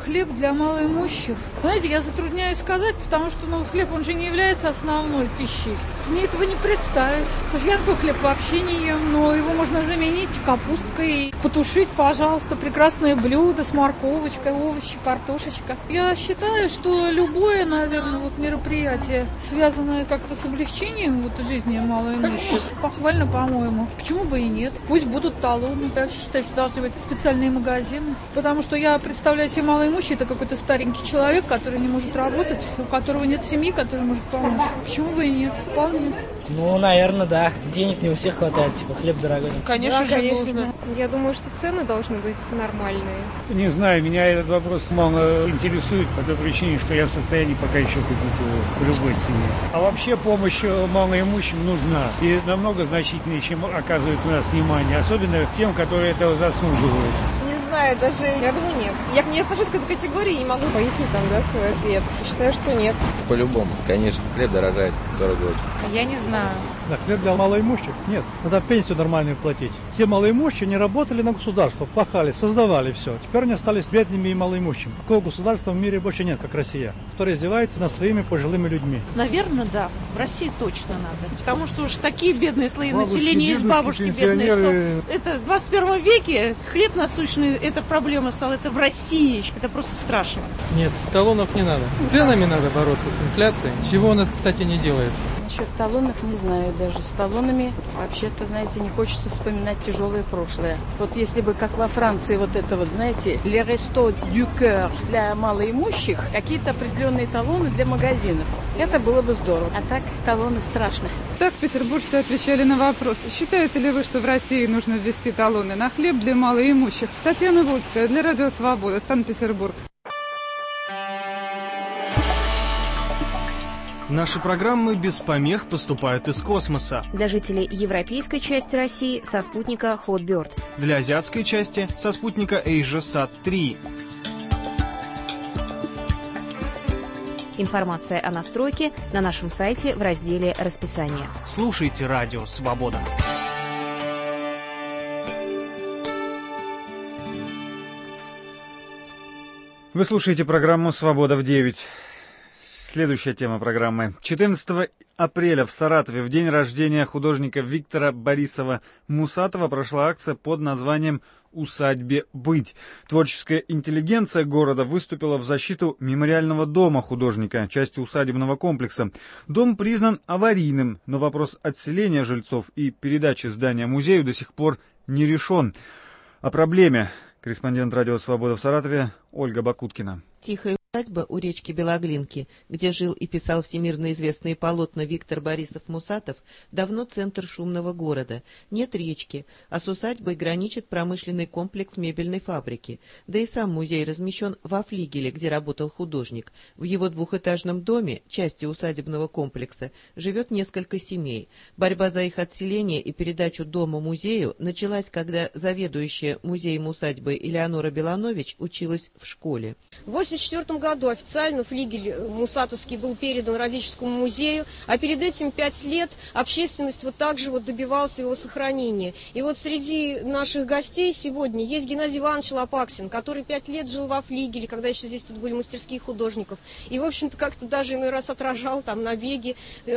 Хлеб для малоимущих. Знаете, я затрудняюсь сказать, потому что ну, хлеб, он же не является основной пищей. Мне этого не представить. Потому что я такой хлеб вообще не ем, но его можно заменить капусткой, потушить, пожалуйста, прекрасное блюдо с морковочкой, овощи, картошечка. Я считаю, что любое, наверное, вот мероприятие, связанное как-то с облегчением вот, жизни малоимущих, похвально, по-моему. Почему бы и нет? Пусть будут талоны. Я вообще считаю, что должны быть специальные магазины, потому что я представляю себе малоимущий, это какой-то старенький человек, который не может работать, у которого нет семьи, который может помочь. Почему бы и нет? Вполне. Ну, наверное, да. Денег не у всех хватает, типа хлеб дорогой. Конечно да, же конечно. Нужно. Я думаю, что цены должны быть нормальные. Не знаю, меня этот вопрос мало интересует по той причине, что я в состоянии пока еще купить его по любой цене. А вообще помощь малоимущим нужна. И намного значительнее, чем оказывают у нас внимание. Особенно тем, которые этого заслуживают. Не знаю, даже, я думаю, нет. Я не отношусь к этой категории и не могу пояснить там, да, свой ответ. Считаю, что нет. По-любому, конечно, хлеб дорожает, дорого очень. Я не знаю. Да, хлеб для малоимущих? Нет. Надо пенсию нормальную платить. Все малоимущие не работали на государство, пахали, создавали все. Теперь они остались бедными и малоимущими. Такого государства в мире больше нет, как Россия, которая издевается над своими пожилыми людьми. Наверное, да. В России точно надо. Потому что уж такие бедные слои бабушки, населения, есть дедушки, бабушки бедные, что это в двадцать первом веке хлеб насущный, эта проблема стала, это в России. Это просто страшно. Нет, талонов не надо. Ценами надо бороться с инфляцией, чего у нас, кстати, не делается. Насчет талонов не знаю даже. С талонами вообще-то, знаете, не хочется вспоминать тяжелое прошлое. Вот если бы, как во Франции, вот это вот, знаете, les restos du cœur для малоимущих, какие-то определенные талоны для магазинов. Это было бы здорово. А так талоны страшно. Так петербуржцы отвечали на вопрос. Считаете ли вы, что в России нужно ввести талоны на хлеб для малоимущих? Татьяна Вольская для Радио Свобода, Санкт-Петербург. Наши программы без помех поступают из космоса. Для жителей европейской части России со спутника Hotbird. Для азиатской части со спутника AsiaSat три. Информация о настройке на нашем сайте в разделе «Расписание». Слушайте Радио Свобода. Вы слушаете программу «Свобода в девять». Следующая тема программы. четырнадцатого апреля в Саратове, в день рождения художника Виктора Борисова Мусатова, прошла акция под названием «Усадьбе быть». Творческая интеллигенция города выступила в защиту мемориального дома художника, части усадебного комплекса. Дом признан аварийным, но вопрос отселения жильцов и передачи здания музею до сих пор не решен. О проблеме корреспондент Радио Свобода в Саратове Ольга Бакуткина. Тихая усадьба у речки Белоглинки, где жил и писал всемирно известные полотна Виктор Борисов Мусатов, давно центр шумного города. Нет речки, а с усадьбой граничит промышленный комплекс мебельной фабрики. Да и сам музей размещен во флигеле, где работал художник. В его двухэтажном доме, части усадебного комплекса, живет несколько семей. Борьба за их отселение и передачу дома музею началась, когда заведующая музеем усадьбы Элеонора Беланович училась в школе. В восемьдесят четвёртом году официально флигель Мусатовский был передан Родительскому музею, а перед этим пять лет общественность вот так же вот добивалась его сохранения. И вот среди наших гостей сегодня есть Геннадий Иванович Лопаксин, который пять лет жил во флигеле, когда еще здесь тут были мастерские художников. И, в общем-то, как-то даже иной раз отражал там набеги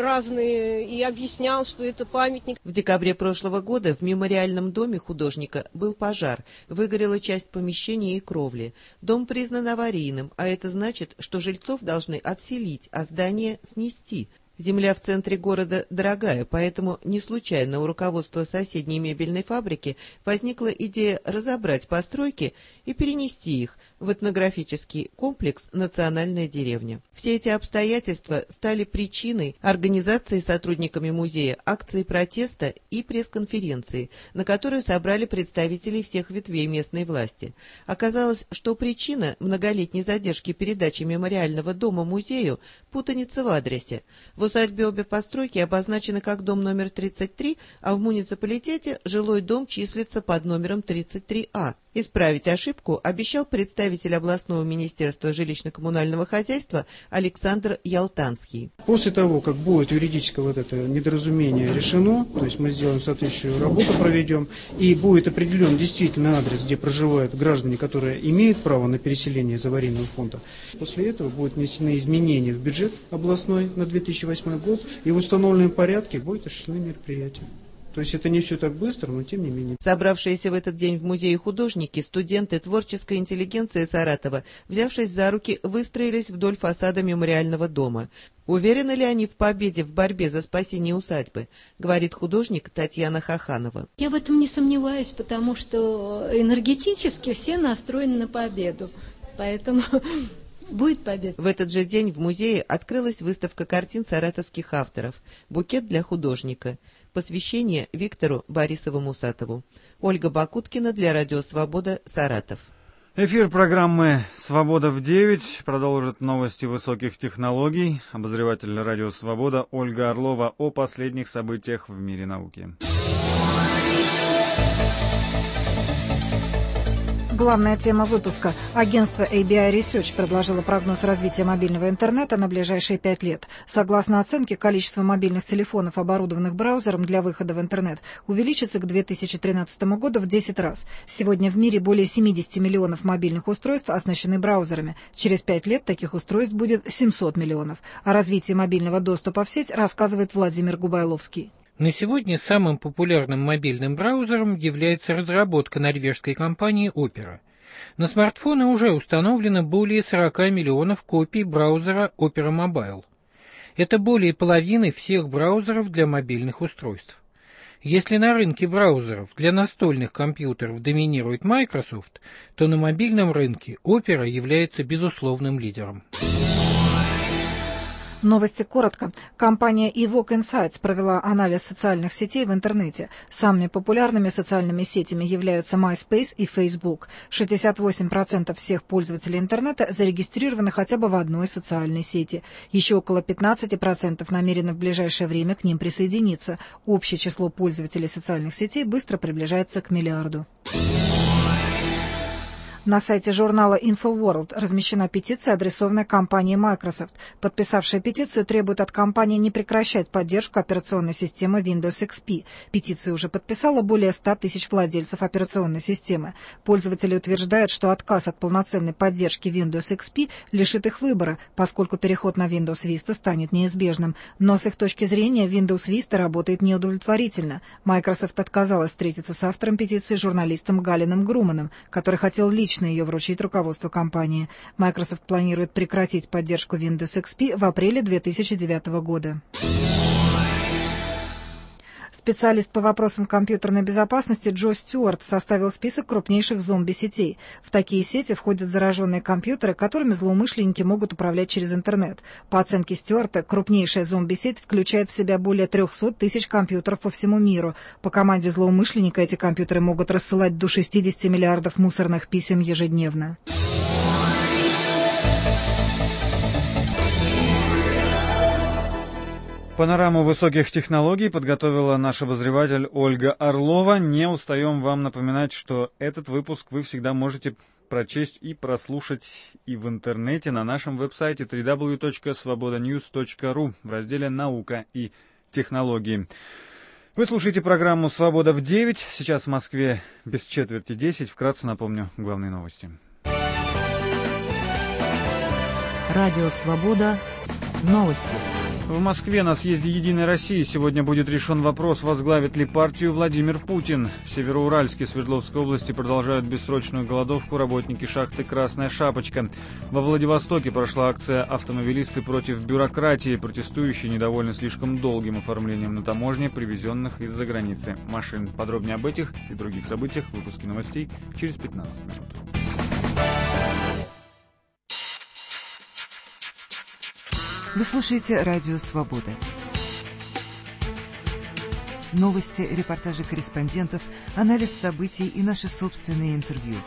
разные и объяснял, что это памятник. В декабре прошлого года в мемориальном доме художника был пожар. Выгорела часть помещения и кровли. Дом признан аварийным, а это значит, что жильцов должны отселить, а здание снести. Земля в центре города дорогая, поэтому не случайно у руководства соседней мебельной фабрики возникла идея разобрать постройки и перенести их в этнографический комплекс «Национальная деревня». Все эти обстоятельства стали причиной организации сотрудниками музея акции протеста и пресс-конференции, на которую собрали представителей всех ветвей местной власти. Оказалось, что причина многолетней задержки передачи мемориального дома музею – путаница в адресе. В усадьбе обе постройки обозначены как дом номер тридцать три, а в муниципалитете жилой дом числится под номером тридцать три А. Исправить ошибку обещал представитель областного министерства жилищно-коммунального хозяйства Александр Ялтанский. После того, как будет юридическое вот это недоразумение решено, то есть мы сделаем соответствующую работу, проведем, и будет определен действительно адрес, где проживают граждане, которые имеют право на переселение из аварийного фонда, после этого будут внесены изменения в бюджет областной на две тысячи восьмой год, и в установленном порядке будет осуществлены мероприятия. То есть это не все так быстро, но тем не менее. Собравшиеся в этот день в музее художники, студенты, творческая интеллигенция Саратова, взявшись за руки, выстроились вдоль фасада мемориального дома. Уверены ли они в победе в борьбе за спасение усадьбы, говорит художник Татьяна Хаханова. Я в этом не сомневаюсь, потому что энергетически все настроены на победу. Поэтому будет победа. В этот же день в музее открылась выставка картин саратовских авторов «Букет для художника». Посвящение Виктору Борисову-Мусатову. Ольга Бакуткина для Радио Свобода, Саратов. Эфир программы «Свобода в девять» продолжит новости высоких технологий. Обозреватель Радио Свобода Ольга Орлова о последних событиях в мире науки. Главная тема выпуска. Агентство эй би ай Research предложило прогноз развития мобильного интернета на ближайшие пять лет. Согласно оценке, количество мобильных телефонов, оборудованных браузером для выхода в интернет, увеличится к две тысячи тринадцатому году в десять раз. Сегодня в мире более семьдесят миллионов мобильных устройств оснащены браузерами. Через пять лет таких устройств будет семьсот миллионов. О развитии мобильного доступа в сеть рассказывает Владимир Губайловский. На сегодня самым популярным мобильным браузером является разработка норвежской компании Opera. На смартфоны уже установлено более сорока миллионов копий браузера Opera Mobile. Это более половины всех браузеров для мобильных устройств. Если на рынке браузеров для настольных компьютеров доминирует Microsoft, то на мобильном рынке Opera является безусловным лидером. Новости коротко. Компания Evoke Insights провела анализ социальных сетей в интернете. Самыми популярными социальными сетями являются MySpace и Facebook. шестьдесят восемь процентов всех пользователей интернета зарегистрированы хотя бы в одной социальной сети. Еще около пятнадцать процентов намерены в ближайшее время к ним присоединиться. Общее число пользователей социальных сетей быстро приближается к миллиарду. На сайте журнала InfoWorld размещена петиция, адресованная компании Microsoft. Подписавшая петицию требует от компании не прекращать поддержку операционной системы Windows икс пи. Петицию уже подписало более ста тысяч владельцев операционной системы. Пользователи утверждают, что отказ от полноценной поддержки Windows икс пи лишит их выбора, поскольку переход на Windows Vista станет неизбежным. Но с их точки зрения Windows Vista работает неудовлетворительно. Microsoft отказалась встретиться с автором петиции, журналистом Галином Груманом, который хотел лично ее вручить руководству компании. Microsoft планирует прекратить поддержку Windows икс пи в апреле две тысячи девятого года. Специалист по вопросам компьютерной безопасности Джо Стюарт составил список крупнейших зомби-сетей. В такие сети входят зараженные компьютеры, которыми злоумышленники могут управлять через интернет. По оценке Стюарта, крупнейшая зомби-сеть включает в себя более трехсот тысяч компьютеров по всему миру. По команде злоумышленника эти компьютеры могут рассылать до шестидесяти миллиардов мусорных писем ежедневно. Панораму высоких технологий подготовила наш обозреватель Ольга Орлова. Не устаем вам напоминать, что этот выпуск вы всегда можете прочесть и прослушать и в интернете на нашем веб-сайте дабл ю дабл ю дабл ю точка свобода ньюс точка ру в разделе «Наука и технологии». Вы слушаете программу «Свобода в девять». Сейчас в Москве без четверти десять. Вкратце напомню главные новости. Радио «Свобода». Новости. В Москве на съезде «Единой России» сегодня будет решен вопрос, возглавит ли партию Владимир Путин. В Североуральске Свердловской области продолжают бессрочную голодовку работники шахты «Красная шапочка». Во Владивостоке прошла акция «Автомобилисты против бюрократии». Протестующие недовольны слишком долгим оформлением на таможне привезенных из-за границы машин. Подробнее об этих и других событиях в выпуске новостей через пятнадцать минут. Вы слушаете «Радио Свобода». Новости, репортажи корреспондентов, анализ событий и наши собственные интервью.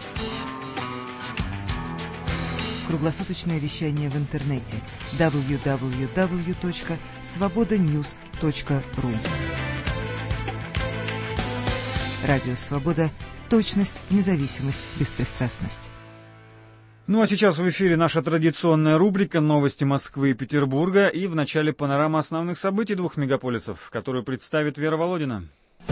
Круглосуточное вещание в интернете дабл ю дабл ю дабл ю точка свобода ньюс точка ру. Радио «Свобода» Точность, независимость, беспристрастность. Ну а сейчас в эфире наша традиционная рубрика «Новости Москвы и Петербурга». И в начале панорама основных событий двух мегаполисов, которую представит Вера Володина.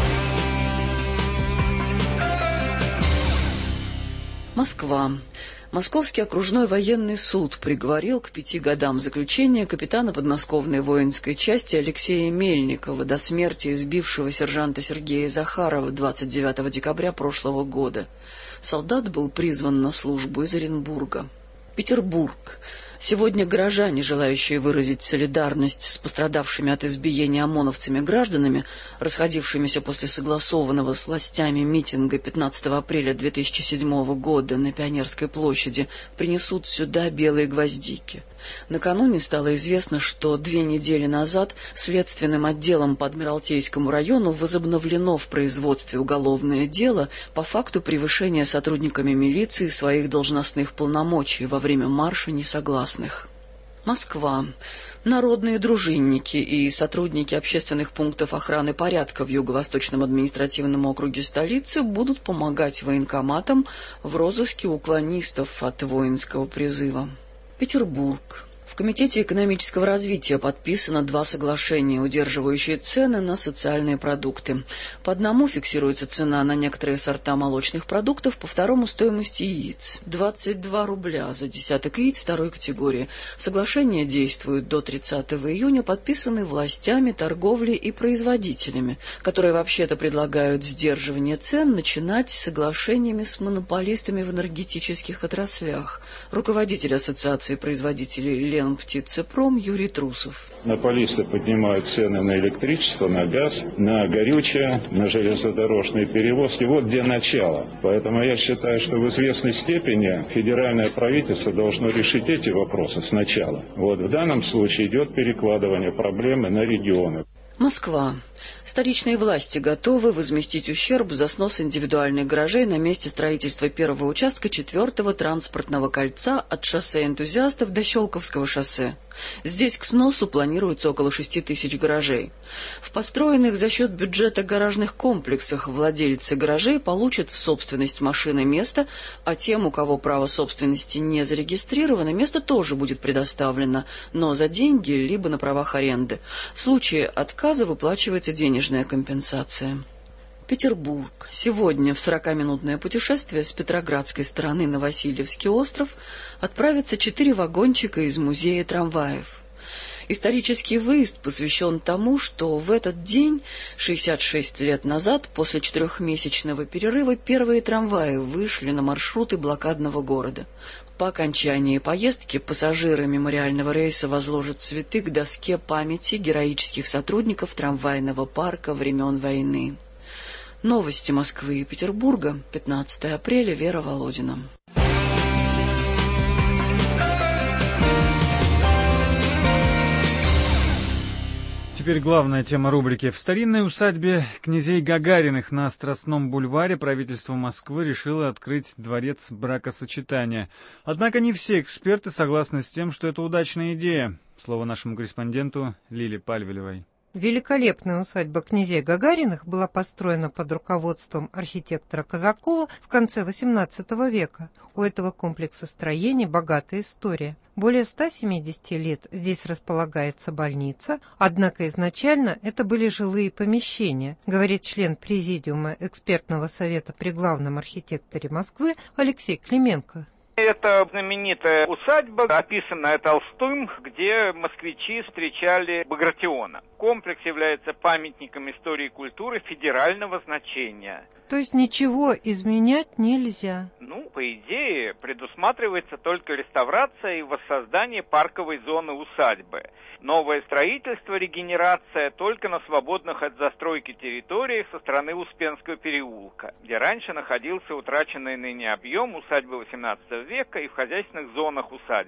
Москва. Московский окружной военный суд приговорил к пяти годам заключения капитана подмосковной воинской части Алексея Мельникова до смерти избившего сержанта Сергея Захарова двадцать девятого декабря прошлого года. Солдат был призван на службу из Оренбурга. Петербург. Сегодня горожане, желающие выразить солидарность с пострадавшими от избиения ОМОНовцами гражданами, расходившимися после согласованного с властями митинга пятнадцатого апреля две тысячи седьмого года на Пионерской площади, принесут сюда белые гвоздики. Накануне стало известно, что две недели назад следственным отделом по Адмиралтейскому району возобновлено в производстве уголовное дело по факту превышения сотрудниками милиции своих должностных полномочий во время марша несогласных. Москва. Народные дружинники и сотрудники общественных пунктов охраны порядка в Юго-Восточном административном округе столицы будут помогать военкоматам в розыске уклонистов от воинского призыва. Петербург. В Комитете экономического развития подписано два соглашения, удерживающие цены на социальные продукты. По одному фиксируется цена на некоторые сорта молочных продуктов, по второму стоимость яиц. двадцать два рубля за десяток яиц второй категории. Соглашения действуют до тридцатого июня, подписаны властями, торговлей и производителями, которые вообще-то предлагают сдерживание цен начинать с соглашениями с монополистами в энергетических отраслях. Руководитель Ассоциации производителей Лен Птицепром Юрий Трусов. Монополисты поднимают цены на электричество, на газ, на горючее, на железнодорожные перевозки. Вот где начало. Поэтому я считаю, что в известной степени федеральное правительство должно решить эти вопросы сначала. Вот в данном случае идет перекладывание проблемы на регионы. Москва. Столичные власти готовы возместить ущерб за снос индивидуальных гаражей на месте строительства первого участка четвертого транспортного кольца от шоссе Энтузиастов до Щелковского шоссе. Здесь к сносу планируется около шести тысяч гаражей. В построенных за счет бюджета гаражных комплексах владельцы гаражей получат в собственность машины место, а тем, у кого право собственности не зарегистрировано, место тоже будет предоставлено, но за деньги либо на правах аренды. В случае отказа выплачивается денежная компенсация. Петербург. Сегодня в сорокаминутное путешествие с Петроградской стороны на Васильевский остров отправятся четыре вагончика из музея трамваев. Исторический выезд посвящен тому, что в этот день, шестьдесят шесть лет назад, после четырехмесячного перерыва, первые трамваи вышли на маршруты блокадного города. По окончании поездки пассажиры мемориального рейса возложат цветы к доске памяти героических сотрудников трамвайного парка времен войны. Новости Москвы и Петербурга, пятнадцатого апреля, Вера Володина. Теперь главная тема рубрики. В старинной усадьбе князей Гагариных на Страстном бульваре правительство Москвы решило открыть дворец бракосочетания. Однако не все эксперты согласны с тем, что это удачная идея. Слово нашему корреспонденту Лиле Пальвелевой. Великолепная усадьба князей Гагариных была построена под руководством архитектора Казакова в конце восемнадцатого века. У этого комплекса строений богатая история. Более ста семидесяти лет здесь располагается больница, однако изначально это были жилые помещения, говорит член Президиума экспертного совета при главном архитекторе Москвы Алексей Клименко. Это знаменитая усадьба, описанная Толстым, где москвичи встречали Багратиона. Комплекс является памятником истории и культуры федерального значения. То есть ничего изменять нельзя? Ну, по идее, предусматривается только реставрация и воссоздание парковой зоны усадьбы. Новое строительство, регенерация только на свободных от застройки территориях со стороны Успенского переулка, где раньше находился утраченный ныне объем усадьбы восемнадцатого века и в хозяйственных зонах усадьбы.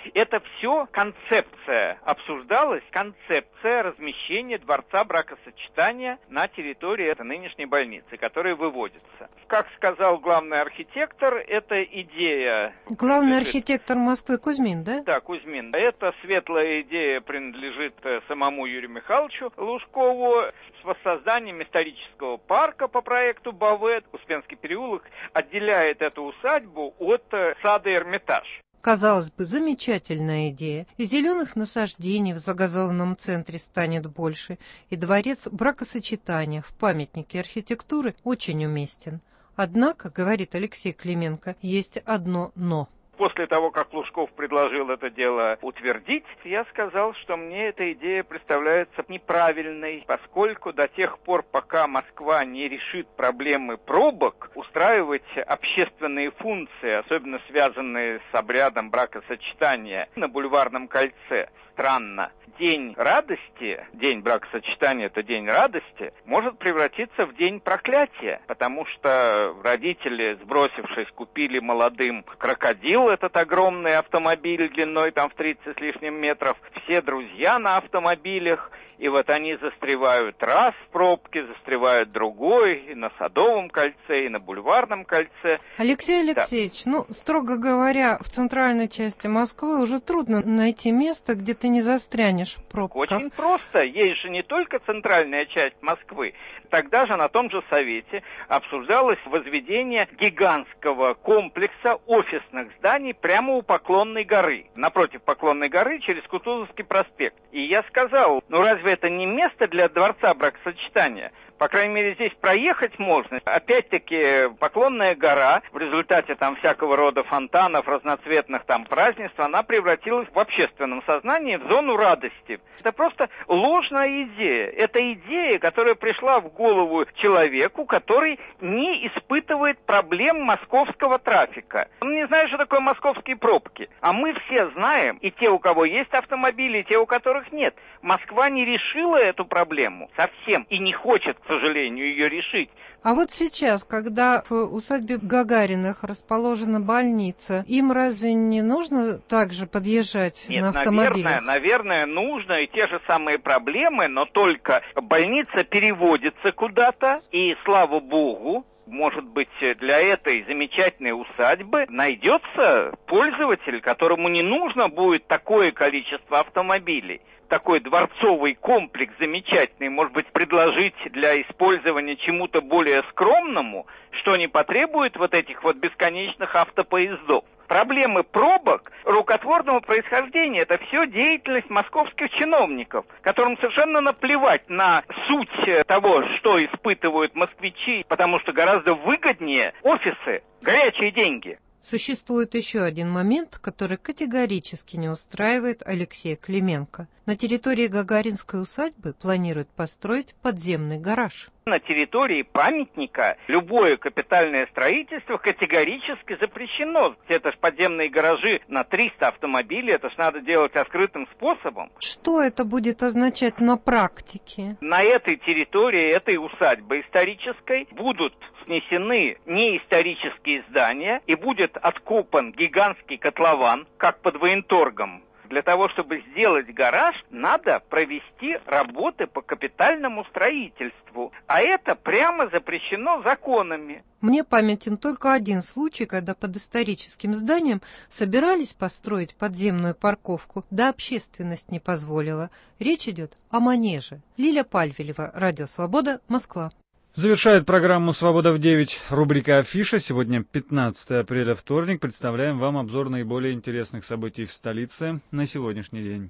Это все концепция. Обсуждалась концепция размещения дворца бракосочетания на территории этой нынешней больницы, которая выводится. Как сказал главный архитектор, это идея... Главный архитектор Москвы Кузьмин, да? Да, Кузьмин. Эта светлая идея принадлежит самому Юрию Михайловичу Лужкову. С воссозданием исторического парка по проекту БАВЭ Успенский переулок отделяет эту усадьбу от сада Эрмитаж. Казалось бы, замечательная идея. И зеленых насаждений в загазованном центре станет больше, и дворец бракосочетания в памятнике архитектуры очень уместен. Однако, говорит Алексей Клименко, есть одно «но». После того, как Лужков предложил это дело утвердить, я сказал, что мне эта идея представляется неправильной, поскольку до тех пор, пока Москва не решит проблемы пробок, устраивать общественные функции, особенно связанные с обрядом бракосочетания на Бульварном кольце, странно. День радости, день бракосочетания – это день радости, может превратиться в день проклятия, потому что родители, сбросившись, купили молодым крокодил, этот огромный автомобиль длиной там в тридцать с лишним метров, все друзья на автомобилях, и вот они застревают раз в пробке, застревают другой, и на Садовом кольце, и на Бульварном кольце. Алексей Алексеевич, да. ну, строго говоря, в центральной части Москвы уже трудно найти место, где ты не застрянешь в пробках. Очень просто. Есть же не только центральная часть Москвы. Тогда же на том же совете обсуждалось возведение гигантского комплекса офисных зданий прямо у Поклонной горы. Напротив Поклонной горы через Кутузовский проспект. И я сказал, ну разве это не место для дворца бракосочетания? По крайней мере, здесь проехать можно. Опять-таки, Поклонная гора, в результате там всякого рода фонтанов, разноцветных там празднеств, она превратилась в общественном сознании в зону радости. Это просто ложная идея. Это идея, которая пришла в голову человеку, который не испытывает проблем московского трафика. Он не знает, что такое московские пробки. А мы все знаем, и те, у кого есть автомобили, и те, у которых нет. Москва не решила эту проблему совсем и не хочет, к сожалению, ее решить. А вот сейчас, когда в усадьбе Гагариных расположена больница, им разве не нужно также подъезжать Нет, на автомобилях? Наверное, наверное, нужно, и те же самые проблемы, но только больница переводится куда-то, и, слава богу, может быть, для этой замечательной усадьбы найдется пользователь, которому не нужно будет такое количество автомобилей. Такой дворцовый комплекс замечательный, может быть, предложить для использования чему-то более скромному, что не потребует вот этих вот бесконечных автопоездов. Проблемы пробок рукотворного происхождения – это все деятельность московских чиновников, которым совершенно наплевать на суть того, что испытывают москвичи, потому что гораздо выгоднее офисы, горячие деньги. Существует еще один момент, который категорически не устраивает Алексея Клименко. На территории Гагаринской усадьбы планируют построить подземный гараж. На территории памятника любое капитальное строительство категорически запрещено. Это ж подземные гаражи на триста автомобилей, это ж надо делать открытым способом. Что это будет означать на практике? На этой территории, этой усадьбы исторической, будут снесены неисторические здания и будет откопан гигантский котлован, как под военторгом. Для того, чтобы сделать гараж, надо провести работы по капитальному строительству. А это прямо запрещено законами. Мне памятен только один случай, когда под историческим зданием собирались построить подземную парковку, да общественность не позволила. Речь идет о манеже. Лиля Пальвелева, Радио Свобода, Москва. Завершает программу «Свобода в девять» рубрика «Афиша». Сегодня пятнадцатое апреля, вторник. Представляем вам обзор наиболее интересных событий в столице на сегодняшний день.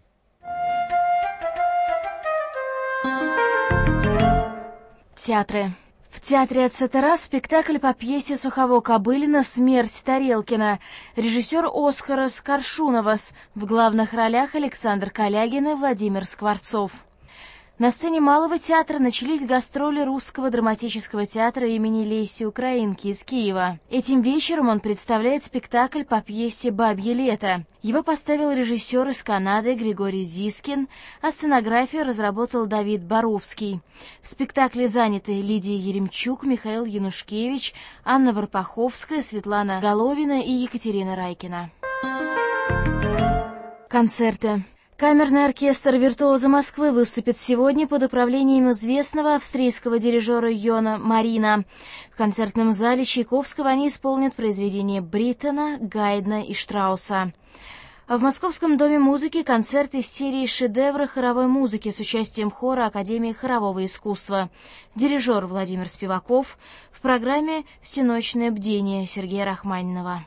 Театры. В театре ЦТРА спектакль по пьесе Сухово-Кобылина «Смерть Тарелкина». Режиссер Оскарас Коршуновас. В главных ролях Александр Калягин и Владимир Скворцов. На сцене Малого театра начались гастроли Русского драматического театра имени Леси Украинки из Киева. Этим вечером он представляет спектакль по пьесе «Бабье лето». Его поставил режиссер из Канады Григорий Зискин, а сценографию разработал Давид Боровский. В спектакле заняты Лидия Еремчук, Михаил Янушкевич, Анна Варпаховская, Светлана Головина и Екатерина Райкина. Концерты. Камерный оркестр «Виртуозы Москвы» выступит сегодня под управлением известного австрийского дирижера Йона Марина. В концертном зале Чайковского они исполнят произведения Бриттона, Гайдна и Штрауса. А в Московском доме музыки концерт из серии «Шедевры хоровой музыки» с участием хора Академии хорового искусства. Дирижер Владимир Спиваков. В программе «Всеночное бдение» Сергея Рахманинова.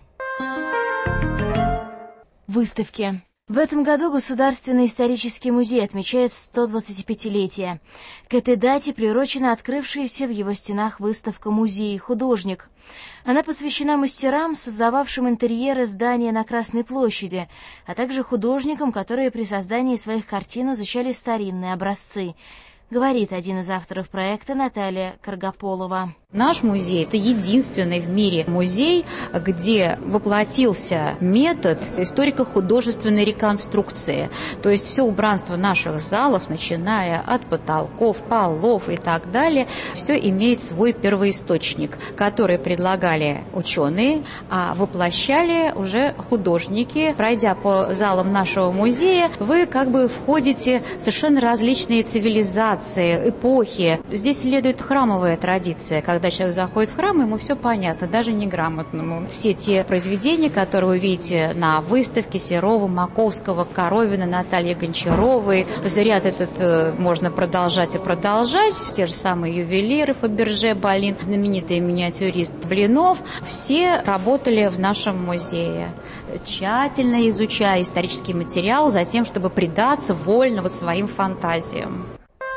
Выставки. В этом году Государственный исторический музей отмечает сто двадцатипятилетие. К этой дате приурочена открывшаяся в его стенах выставка «Музей художник». Она посвящена мастерам, создававшим интерьеры здания на Красной площади, а также художникам, которые при создании своих картин изучали старинные образцы. Говорит один из авторов проекта Наталья Каргополова. Наш музей – это единственный в мире музей, где воплотился метод историко-художественной реконструкции. То есть все убранство наших залов, начиная от потолков, полов и так далее, все имеет свой первоисточник, который предлагали ученые, а воплощали уже художники. Пройдя по залам нашего музея, вы как бы входите в совершенно различные цивилизации, эпохи. Здесь следует храмовая традиция, когда человек заходит в храм, ему все понятно, даже неграмотному. Все те произведения, которые вы видите на выставке Серова, Маковского, Коровина, Натальи Гончаровой, то есть ряд этот можно продолжать и продолжать. Те же самые ювелиры, Фаберже, Болин, знаменитый миниатюрист Блинов, все работали в нашем музее, тщательно изучая исторический материал, за тем, чтобы предаться вольно вот своим фантазиям.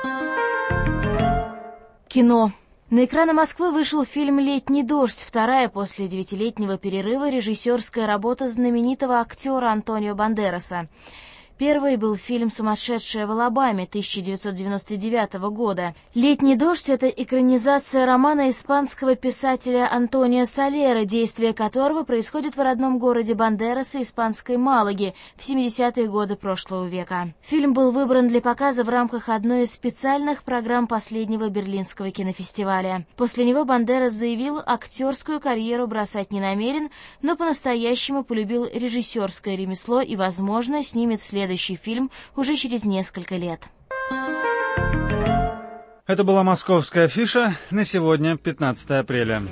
Кино. На экраны Москвы вышел фильм «Летний дождь», вторая после девятилетнего перерыва режиссерская работа знаменитого актера Антонио Бандераса. Первый был фильм «Сумасшедшая в Алабаме» тысяча девятьсот девяносто девятого года. «Летний дождь» — это экранизация романа испанского писателя Антонио Солера, действие которого происходит в родном городе Бандераса, испанской Малаги, в семидесятые годы прошлого века. Фильм был выбран для показа в рамках одной из специальных программ последнего Берлинского кинофестиваля. После него Бандерас заявил, актерскую карьеру бросать не намерен, но по-настоящему полюбил режиссерское ремесло и, возможно, снимет следующий Следующий фильм уже через несколько лет. Это была «Московская афиша» на сегодня, пятнадцатое апреля.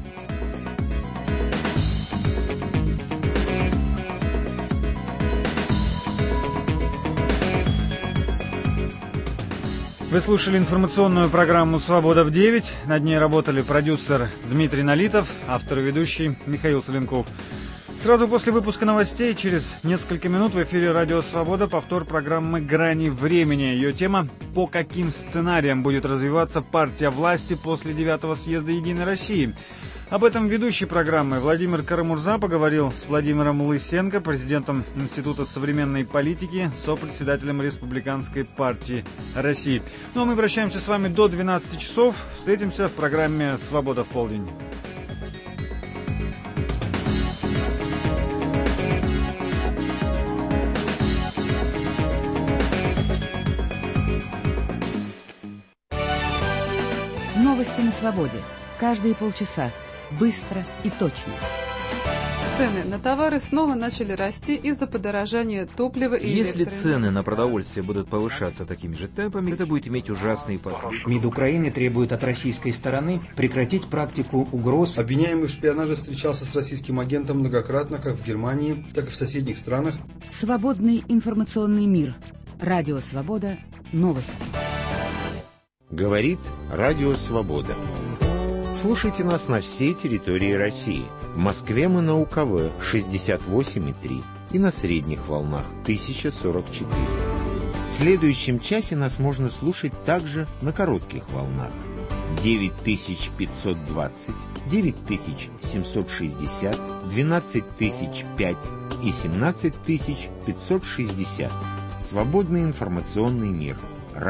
Вы слушали информационную программу «Свобода в девять». Над ней работали продюсер Дмитрий Налитов, автор и ведущий Михаил Соленков. Сразу после выпуска новостей, через несколько минут в эфире «Радио Свобода» повтор программы «Грани времени». Ее тема «По каким сценариям будет развиваться партия власти после девятого съезда Единой России?». Об этом ведущий программы Владимир Карамурза поговорил с Владимиром Лысенко, президентом Института современной политики, сопредседателем Республиканской партии России. Ну а мы прощаемся с вами до двенадцати часов. Встретимся в программе «Свобода в полдень». Новости на свободе. Каждые полчаса. Быстро и точно. Цены на товары снова начали расти из-за подорожания топлива и Если электроэнергии. цены на продовольствие будут повышаться такими же темпами, это будет иметь ужасные последствия. МИД Украины требует от российской стороны прекратить практику угроз. Обвиняемый в шпионаже встречался с российским агентом многократно, как в Германии, так и в соседних странах. Свободный информационный мир. Радио Свобода. Новости. Говорит Радио Свобода. Слушайте нас на всей территории России. В Москве мы на УКВ шестьдесят восемь и три и на средних волнах тысяча сорок четыре. В следующем часе нас можно слушать также на коротких волнах. девять тысяч пятьсот двадцать, девять тысяч семьсот шестьдесят, двенадцать тысяч пять и семнадцать тысяч пятьсот шестьдесят. Свободный информационный мир.